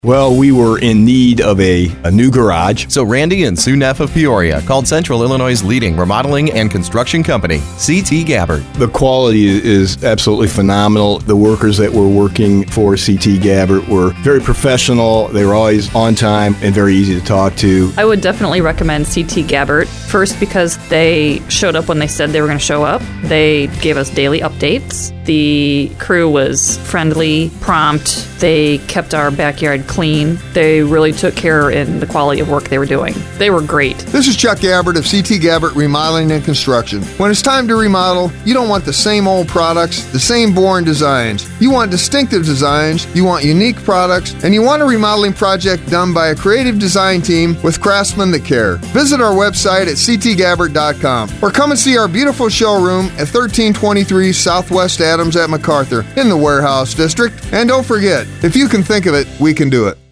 Well, we were in need of a new garage. So Randy and Sue Neff of Peoria called Central Illinois' leading remodeling and construction company, CT Gabbard. The quality is absolutely phenomenal. The workers that were working for CT Gabbard were very professional. They were always on time and very easy to talk to. I would definitely recommend CT Gabbard. First, because they showed up when they said they were going to show up. They gave us daily updates. The crew was friendly, prompt. They kept our backyard clean. They really took care in the quality of work they were doing. They were great. This is Chuck Gabbard of CT Gabbard Remodeling and Construction. When it's time to remodel, you don't want the same old products, the same boring designs. You want distinctive designs, you want unique products, and you want a remodeling project done by a creative design team with craftsmen that care. Visit our website at ctgabbard.com or come and see our beautiful showroom at 1323 Southwest Adams at MacArthur in the Warehouse District. And don't forget, if you can think of it, we can do it.